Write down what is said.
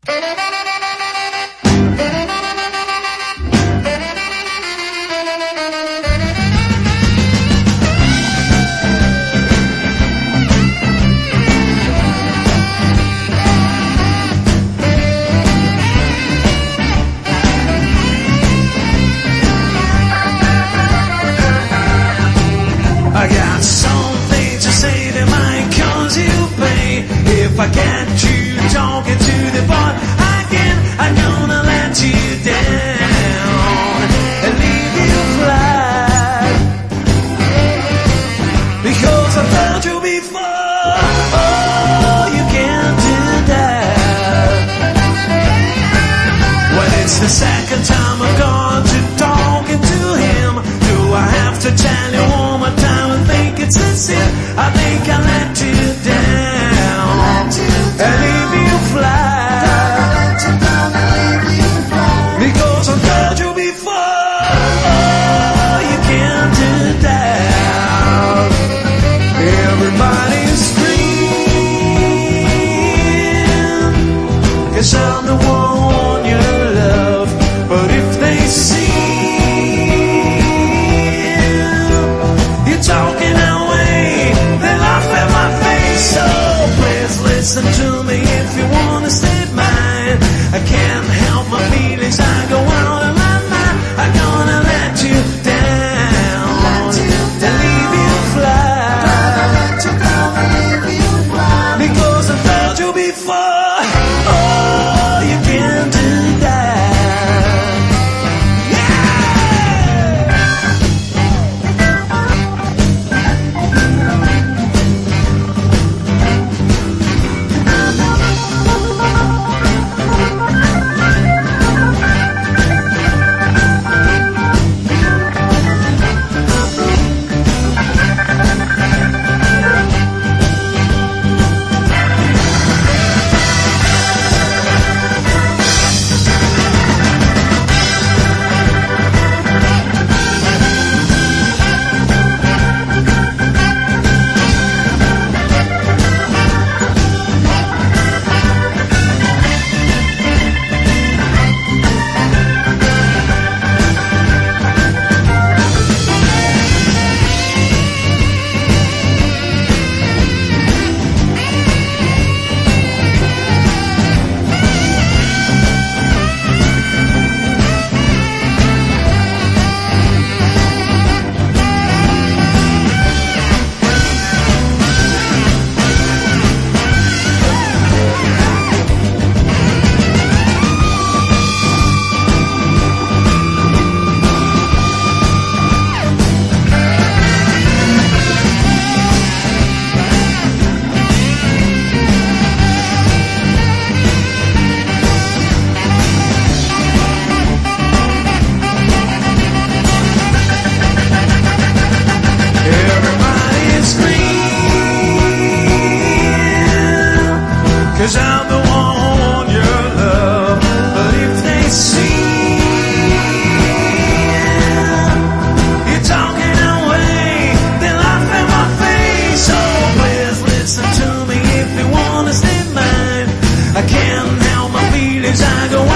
I got something to say that might cause you pain. If I get you talking to the boy again, I'm gonna let you down and leave you flat. Because I told you before, oh, you can't do that. When it's the second time I've gone to talking to him, do I have to tell you one more time? I think it's a sin. I think I let you down and leave you flat. Because I told you before, oh, you can't do that. Everybody's scream, 'cause I'm the one you love. But if they see talking away, they laugh at my face. So please listen to me if you wanna save mine. I can't help my feelings, I go out of my mind. I'm gonna let you down and leave you flat. Because I told you before, oh, you can't do that. Cause I'm the one you love. But if they see you talking away, they laugh in my face. So please listen to me if you wanna stay mine. I can't help my feelings, I go